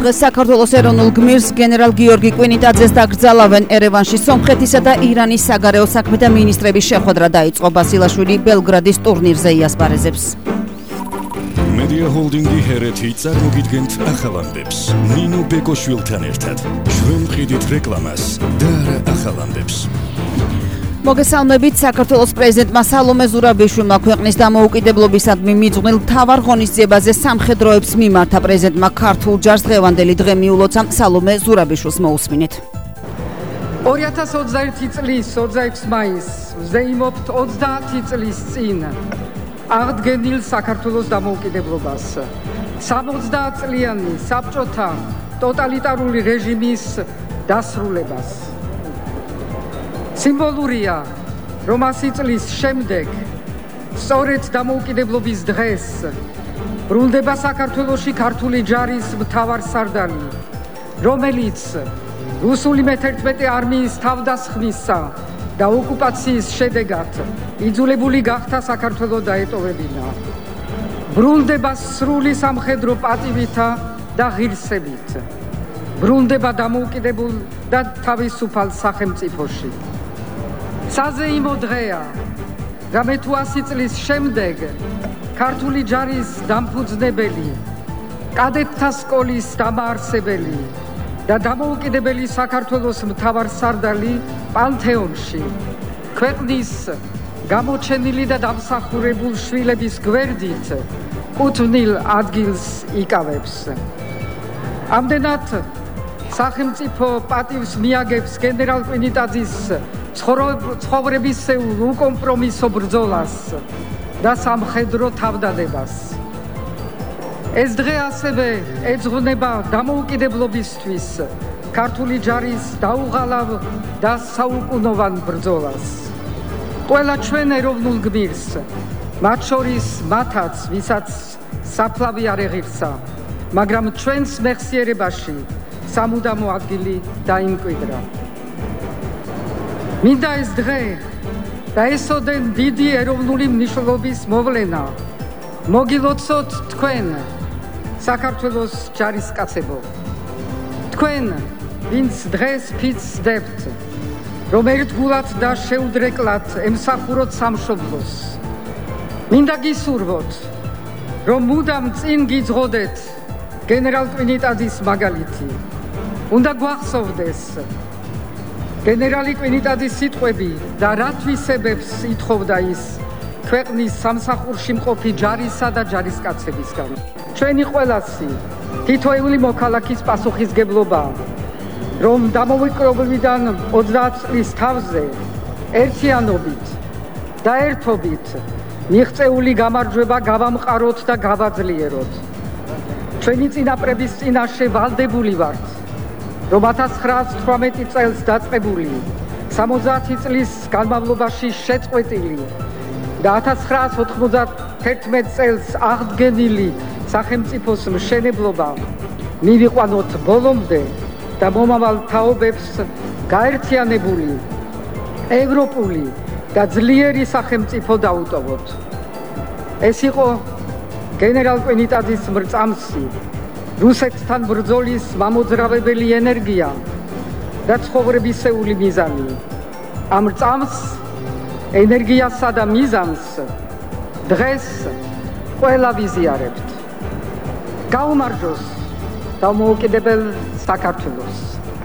დღეს საქართველოს ეროვნულ გმირს გენერალ გიორგი კვინიტაძეს დაკრძალავენ ერევანში. სომხეთისა და ირანის საგარეო საქმეთა მინისტრების შეხვედრა დაიწყო. ბასილაშვილი ბელგრადის ტურნირზე იასპარეზებს. Media Holding-ი ჰერეთი წარმოგიდგენთ ახალამდებს. ნინო ბეკოშვილთან ერთად. ჩვენ ვყიდით რეკლამას და არა ახალამდებს. მოგესალმებით. საქართველოს პრეზიდენტმა სალომე ზურაბიშვილმა ქვეყნის დამოუკიდებლობისადმი მიძღვნილ მთავარ ღონისძიებაზე სამხედროებს მიმართა. პრეზიდენტმა ქართულ ჯარს დღევანდელი დღე მიულოცა. სალომე ზურაბიშვილს მოусმინეთ. 2021 წლის 26 მაისს ვზეიმობთ 30 წლის წინ აღდგენილ საქართველოს დამოუკიდებლობას. 60 წლიანი საბჭოთა ტოტალიტარული რეჟიმის დასრულებას. სიმბოლურია, რომ 100 წლის შემდეგ, სწორედ დამოუკიდებლობის დღეს, ბრუნდება საქართველოში ქართული ჯარის მთავარსარდალი, რომელიც რუსული მე-11 არმიის თავდასხმისა და ოკუპაციის შედეგად იძულებული გახდა საქართველო დაეტოვებინა. ბრუნდება სრული სამხედრო პატივითა და ღირსებით. ბრუნდება დამოუკიდებულ და თავისუფალ სახელმწიფოში. საზეიმო დღეა, რამე თუ 100 წლის შემდეგ ქართული ჯარის დამფუძნებელი, კადეტთა სკოლის დამაარსებელი და დამოუკიდებელი საქართველოს მთავარსარდალი პანთეონში ქვეყნის გამოჩენილი და დამსახურებულ შვილების გვერდით კუთვნილ ადგილს იკავებს. ამდენად სახელმწიფო პატივს მიაგებს გენერალ კვინიტაძის ცხოვრებისეულ უკომპრომისო ბრძოლას და სამხედრო თავდადებას. ეს დღე ასევე ეძღვნება დამოუკიდებლობისთვის ქართული ჯარის დაუღალავ და საუკუნოვან ბრძოლას. ყველა ჩვენ ეროვნულ გმირს, მათ შორის მათაც, ვისაც საფლავი არ ეღირსა, მაგრამ ჩვენს მეხსიერებაში სამუდამო ადგილი დაიმკვიდრა. მინდა ეს დღე და ესოდენ დიდი ეროვნული მნიშვნელობის მოვლენა მოგილოცოთ თქვენ, საქართველოს ჯარისკაცებო. თქვენ, ვინც დღეს ფიცდებთ, რომ ერთგულად და შეუდრეკლად ემსახუროთ სამშობლოს. მინდა გისურვოთ, რომ მუდამ წინ გიძღოდეთ გენერალ კვინიტაძის მაგალითი. უნდა გვახსოვდეს გენერალი კვინიტაძის სიტყვები და რა თვისებებს ითხოვდა ის ქვეყნის სამსახურში მყოფი ჯარისა და ჯარისკაცებისგან. ჩვენი ყველასი თითოეული მოქალაქის პასუხისგებლობაა, რომ დამოუკიდებლობიდან 30 წლის თავზე ერთიანობით და ერთობით მიღწეული გამარჯვება გავამყაროთ და გავაძლიეროთ. ჩვენი წინაპრების წინაშე ვალდებული ვართ, რომ 1918 წელს დაწყებული 70 წლის განმავლობაში შეწყვეტილი და 1991 წელს აღდგენილი სახელმწიფოს მშენებლობა მივიყვანოთ ბოლომდე და მომავალ თაობებს გაერთიანებული, ევროპული და ძლიერი სახელმწიფო დაუტოვოთ. ეს იყო გენერალ კვინიტაძის მრწამსი, რუსეთთან ბრძოლის მამოძრავებელი ენერგია და ცხოვრებისეული მიზანი. ამ რწამს, ენერგიასა და მიზანს დღეს ყველა ვიზიარებთ. გაუმარჯოს დამოუკიდებელ საქართველოს.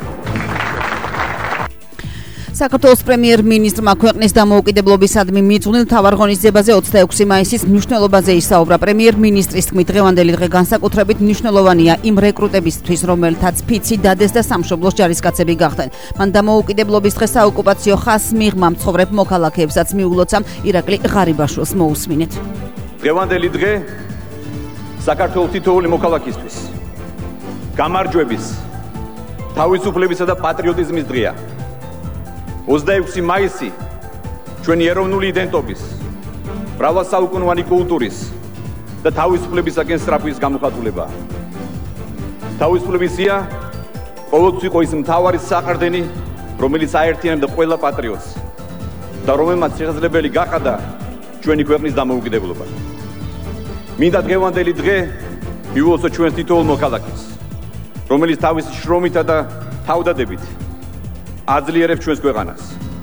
საქართველოს პრემიერ-მინისტრმა ქვეყნის დამოუკიდებლობისადმი მიძღვნილ მთავარ ღონისძიებაზე 26 მაისის მნიშვნელობაზე ისაუბრა. პრემიერ-მინისტრის თქმით, დღევანდელი დღე განსაკუთრებით მნიშვნელოვანია იმ რეკრუტებისთვის, რომელთაც ფიცი დადეს და სამშობლოს ჯარისკაცები გახდნენ. მან დამოუკიდებლობის დღე საოკუპაციო ხაზს მიღმა მცხოვრებ მოქალაქეებსაც მიულოცა. ირაკლი ღარიბაშვილს მოусმინეთ. დღევანდელი დღე საქართველოს თითოეული მოქალაქისთვის გამარჯვების, თავისუფლებისა და პატრიოტიზმის დღეა. 26 მაისი ჩვენი ეროვნული იდენტობის, მრავალსაუკუნოვანი კულტურის და თავისუფლებისაკენ სწრაფვის გამოხატულებაა. თავისუფლებისია ყოველთვის იყო ის მთავარი საყრდენი, რომელიც აერთიანებდა ყველა პატრიოტს და რომელმაც შესაძლებელი გახადა ჩვენი ქვეყნის დამოუკიდებლობა. მინდა დღევანდელი დღე მიულოცო ჩვენს თითოეულ მოქალაქეს. რომელიც თავისი შრომითა და თავდადებით აძლიერებს ჩვენს ქვეყანას.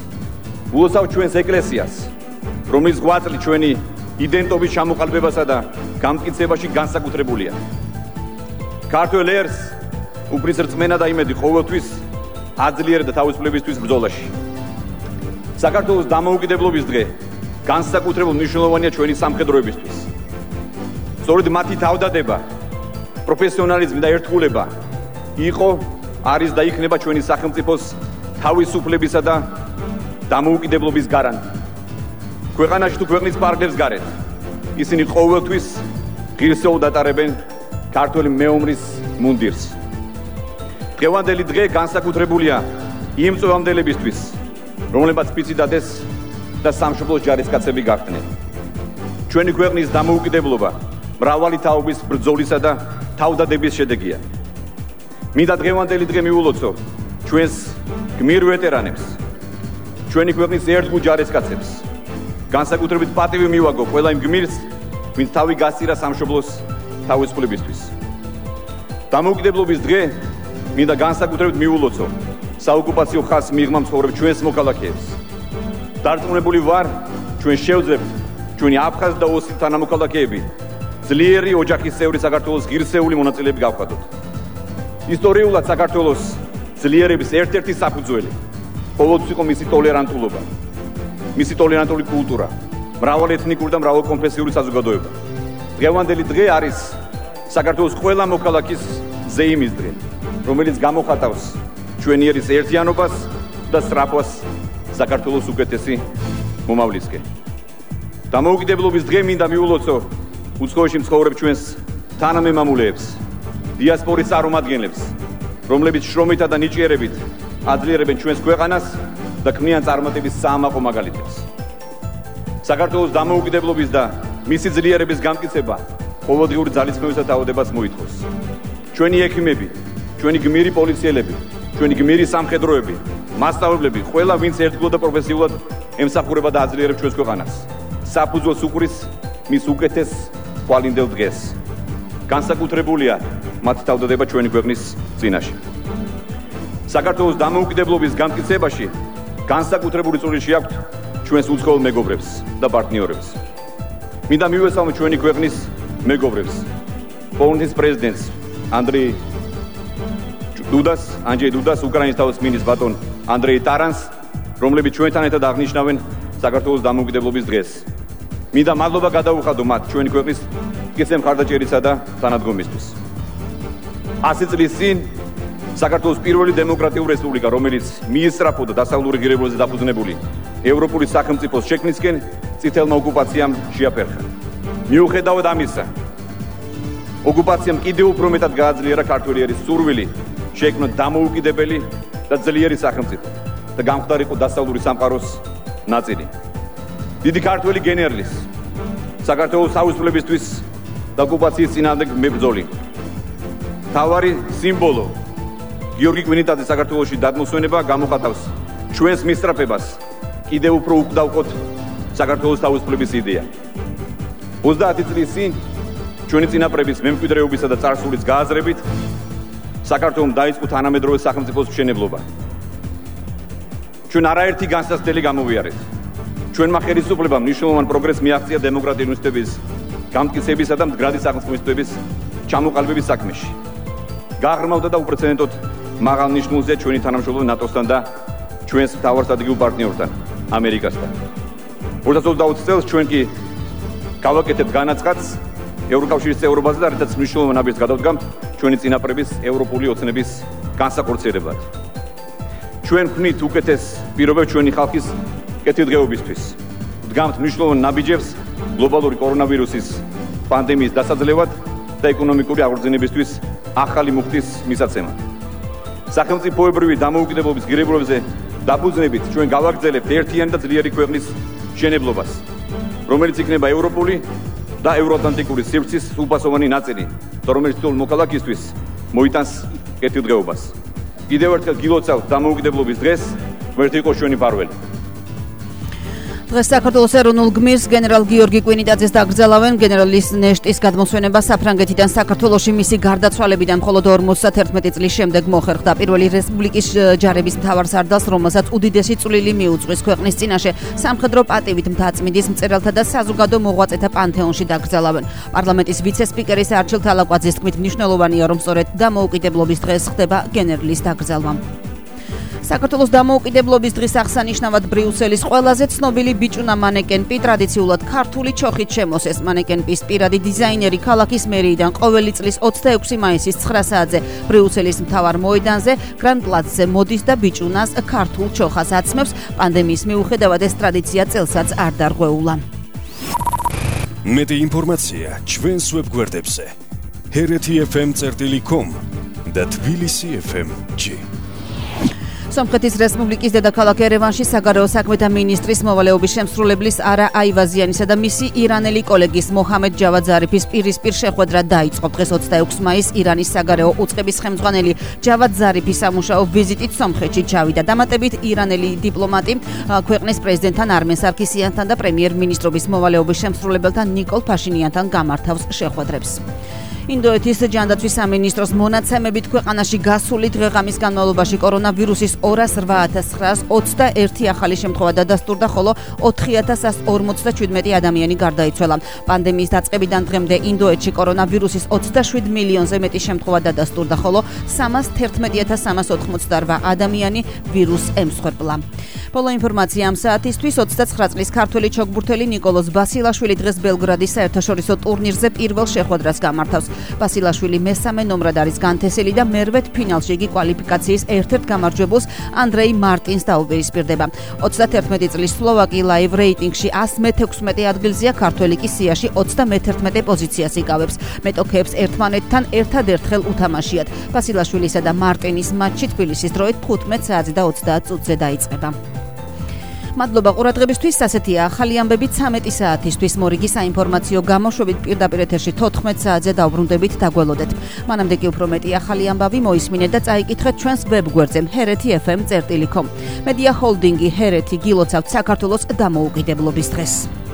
ულოცავ ჩვენს ეკლესიას, რომელიც ღვაწლი ჩვენი იდენტობის ჩამოყალიბებასა და გამტკიცებაში განსაკუთრებულია. ქართველ ერს უფლის რწმენა და იმედი ყოველთვის აძლიერებდა თავისუფლებისთვის ბრძოლაში. საქართველოს დამოუკიდებლობის დღე განსაკუთრებულ მნიშვნელოვანია ჩვენი სამხედროებისთვის. სწორედ მათი თავდადება, პროფესიონალიზმი და ერთგულება იყო, არის და იქნება ჩვენი სახელმწიფოს თავისუფლებისა და დამოუკიდებლობის გარანტი. ქვეყანაში თუ ქვეყნის პარკლებს გარეთ, ისინი ყოველთვის ღირსეულად ატარებენ ქართველი მეომრის მუნდირს. დღევანდელი დღე განსაკუთრებულია იმ წვევამდელებისთვის, რომლებაც ფიციდადეს და სამშობლოს ჯარისკაცები გახდნენ. ჩვენი ქვეყნის დამოუკიდებლობა მრავალი თაობის ბრძოლისა და თავდადების შედეგია. მინდა დღევანდელი დღე მიულოცო ჩვენს გმირ ვეტერანებს, ჩვენი ქვეყნის ერთგულ ჯარისკაცებს. განსაკუთრებით პატივი მივაგო ყველა იმ გმირს, ვინც თავი გასწირა სამშობლოს თავისუფლებისთვის. დამოუკიდებლობის დღე მინდა განსაკუთრებით მიულოცო საოკუპაციო ხაზს მიღმა მცხოვრებ ჩვენს მოქალაქეებს. დარწმუნებული ვარ, ჩვენ შევძლებთ ჩვენი აფხაზი და ოსი თანამოქალაქეები ძლიერი ოჯახის წევრი საქართველოს ღირსეული მონაწილეები გავხადოთ. ისტორიულად საქართველოს ძლიერების ერთ-ერთი საფუძველი ყოველთვის იყო მისი ტოლერანტულობა, მისი ტოლერანტული კულტურა, მრავალეთნიკური და მრავალკონფესიური საზოგადოება. დღევანდელი დღე არის საქართველოს ყველა მოქალაქის ზეიმის დღე, რომელიც გამოხატავს ჩვენი ერის ერთიანობას და სწრაფვას საქართველოს უკეთესი მომავლისკენ. დამოუკიდებლობის დღე მინდა მიულოცო უცხოეთში მცხოვრებ ჩვენს თანამემამულეებს, დიასპორის წარმომადგენლებს, რომლებიც შრომითა და ნიჭიერებით აძლიერებენ ჩვენს ქვეყანას და ქმნიან წარმატების საამაყო მაგალითებს. საქართველოს დამოუკიდებლობის და მისი ძლიერების გამტკიცება ყოველდღიური ძალისხმევის და თავდადებას მოითხოვს. ჩვენი ექიმები, ჩვენი გმირი პოლიციელები, ჩვენი გმირი სამხედროები, მასწავლებლები, ყველა ვინც ერთგულად და პროფესიულად ემსახურება და აძლიერებს ჩვენს ქვეყანას, საფუძველს უყრის მის უკეთეს ყვალინდელ დღეს. განსაკუთრებულია მათ თავდადება ჩვენი ქვეყნის წინაშე. საქართველოს დამოუკიდებლობის გამტკიცებაში განსაკუთრებული წვლილი შეაქვთ ჩვენს უცხოელ მეგობრებს და პარტნიორებს. მინდა მივესალმო ჩვენი ქვეყნის მეგობრებს, პოლონეთის პრეზიდენტს ანჯეი დუდას, უკრაინის თავის მინისტრს ბატონ ანდრეი ტარანს, რომლებიც ჩვენთან ერთად აღნიშნავენ საქართველოს დამოუკიდებლობის დღეს. მინდა მადლობა გადაუხადო მათ ჩვენი ქვეყნის მტკიცე მხარდაჭერისა და თანადგომისთვის. 100 წლის წინ საქართველოს პირველი დემოკრატიული რესპუბლიკა, რომელიც მიესწრაფოდა დასავლური ღირებულებებზე დაფუძნებული ევროპული სახელმწიფოს შექმნისკენ, წითელმა ოკუპაციამ შეაფერხა. მიუხედავად ამისა, ოკუპაციამ კიდევ უფრო მეტად გააძლიერა ქართველი ერის სურვილი შექმნათ დამოუკიდებელი და ძლიერი სახელმწიფო და გამხდარიყო დასავლური სამყაროს ნაწილი. დიდი ქართველი გენერლის, საქართველოს თავისუფლებისთვის და ოკუპაციის წინააღმდეგ მებრძოლი, მთავარი სიმბოლო გიორგი კვინიტაძის საქართველოში დადმოსვენება გამოხატავს ჩვენს მისწრაფებას კიდევ უფრო უკდავყოთ საქართველოს თავისუფლების იდეა. 30 წლის წინ ჩვენი წინაპრების მემკვიდრეობისა და წარსულის გააზრებით საქართველოს დაიწყო თანამედროვე სახელმწიფოს მშენებლობა. ჩვენ არაერთი განსაცდელი გამოვიარეთ. ჩვენმა ხელისუფლებამ მნიშვნელოვან პროგრესს მიაღწია დემოკრატიული ინსტიტუტების გამტკიცებისა და მდგრადი სახელმწიფოების ჩამოყალიბების საქმეში. გაღრმავდა და უპრეცედენტოდ მაღალ ნიშნულზე ჩვენი თანამშრომლობა ნატოსთან და ჩვენს მთავარ სტრატეგიულ პარტნიორთან, ამერიკასთან. 2020 წელს ჩვენ კი გავაკეთებთ განაცხადს ევროკავშირის წევრობაზე და რითაც მნიშვნელოვან ნაბიჯს გადავდგამთ ჩვენი წინაპრების ევროპული ოცნების განსაკუთრებად. ჩვენ ქმნით უკეთეს პირობებს ჩვენი ხალხის კეთილდღეობისთვის. ვდგამთ მნიშვნელოვან ნაბიჯებს გლობალური კორონავირუსის პანდემიის დასაძლევად და ეკონომიკური აღორძინებისთვის ახალი მუხტის მისაცემად. სახელმწიფოებრივი დამოუკიდებლობის ღირებულებებზე დაფუძნებით ჩვენ გავაგრძელებთ ერთიანი და ძლიერი ქვეყნის მშენებლობას, რომელიც იქნება ევროპული და ევროატლანტიკური სივრცის სრულფასოვანი ნაწილი, და რომელიც თითოეულ მოქალაქისთვის მოიტანს კეთილდღეობას. კიდევ ერთხელ გილოცავთ დამოუკიდებლობის დღეს, ღმერთი იყოს ჩვენი მფარველი. დღეს საქართველოს ეროვნულ გმირს გენერალ გიორგი კვინიტაძეს დაკრძალავენ. გენერალის ნეშტის გადმოსვენება საფრანგეთიდან საქართველოში მისი გარდაცვალებიდან მხოლოდ 51 წლის შემდეგ მოხერხდა. პირველი რესპუბლიკის ჯარების მთავარსარდალს, რომელსაც უდიდესი წვლილი მიუძღვის ქვეყნის წინაშე სამხედრო პატივით მთაწმინდის მწერალთა და საზოგადო მოღვაწეთა პანთეონში დაკრძალავენ. პარლამენტის ვიცე-სპიკერის არჩილ თალაკვაძის თქმით, მნიშვნელოვანია, რომ სწორედ დამოუკიდებლობის დღეს ხდება გენერლის დაკრძალვა. საქართველოს დამოუკიდებლობის დღის აღსანიშნავად ბრიუსელის ყველაზე ცნობილი ბიჭუნა მანეკენ-პი ტრადიციულად ქართული ჩოხით შემოსეს. მანეკენ-პის პირადი დიზაინერი ქალაქის მერიიდან ყოველი წლის 26 მაისის 9 საათზე ბრიუსელის მთავარ მოედანზე გრან პლაცზე მოდის და ბიჭუნას ქართულ ჩოხას აცმევს. პანდემიის მიუხედავად ეს ტრადიცია წელსაც არ დარღვეულა. მეტი ინფორმაცია ჩვენს ვებგვერდებზე hereti.fm.com და tbilisi.fm.g. სომხეთის რესპუბლიკის დედაქალაქ ერევანში საგარეო საქმეთა მინისტრის მოვალეობის შემსრულებლის არა აივაზიანისა და მისი ირანელი კოლეგის მოჰამედ ჯავად ზარიფის პირისპირ შეხვედრა დაიწყო. დღეს 26 მაისს ირანის საგარეო უწყების ხელმძღვანელი ჯავად ზარიფი სამუშაო ვიზიტით სომხეთში ჩავიდა. დამატებით ირანელი დიპლომატი ქვეყნის პრეზიდენტთან არმენ სარქისიანთან და პრემიერ-მინისტრობის მოვალეობის შემსრულებელთან ნიკოლ ფაშინიანთან გამართავს შეხვედრებს. ინდოეთის ჯანდაცვის სამინისტროს მონაცემებით ქვეყანაში გასული დღე-ღამის განმავლობაში კორონავირუსის 208,921 ახალი შემთხვევა დადასტურდა, ხოლო 4147 ადამიანი გარდაიცვალა. პანდემიის დაწყებიდან დღემდე ინდოეთში კორონავირუსის 27 მილიონზე მეტი შემთხვევა დადასტურდა, ხოლო 313388 ადამიანი ვირუსს ემსხვერპლა. ბოლო ინფორმაცია ამ საათისთვის 29 წლის ქართველი ჩოგბურთელი ნიკოლოზ ბასილაშვილი დღეს ბელგრადის საერთაშორისო ტურნირზე პირველ შეხვედრას გამართავს. ბასილაშვილი მესამე ნომრად არის განთესილი და მერვე ფინალში იგი კვალიფიკაციის ერთ-ერთ გამარჯვებულს ანდრეი მარტინს დაუპირისპირდება. 31 წლის სლოვაკი ლაივ რეიტინგში 116 ადგილზეა, ქართველი კი სიაში 31 პოზიციას იკავებს. მეტოქეებს ერთმანეთთან ერთადერთხელ უთამაშიათ. ბასილაშვილისა და მარტინის მატჩი თბილისის დროით 15 საათზე და 30 წუთზე დაიწყება. მადლობა ყურადღებისთვის. ასეთია ახალი ამბები 13 საათისთვის. მორიგი საინფორმაციო გამოშვებით პირდაპირ ეთერში 14 საათზე დავბრუნდებით, დაგველოდეთ. მანამდე კი უფრო მეტი ახალი ამბავი მოისმინეთ და წაიკითხეთ ჩვენს ვებგვერდზე hereti.fm.com. მედია ჰოლდინგი ჰერეთი გილოცავთ საქართველოს დამოუკიდებლობის დღეს.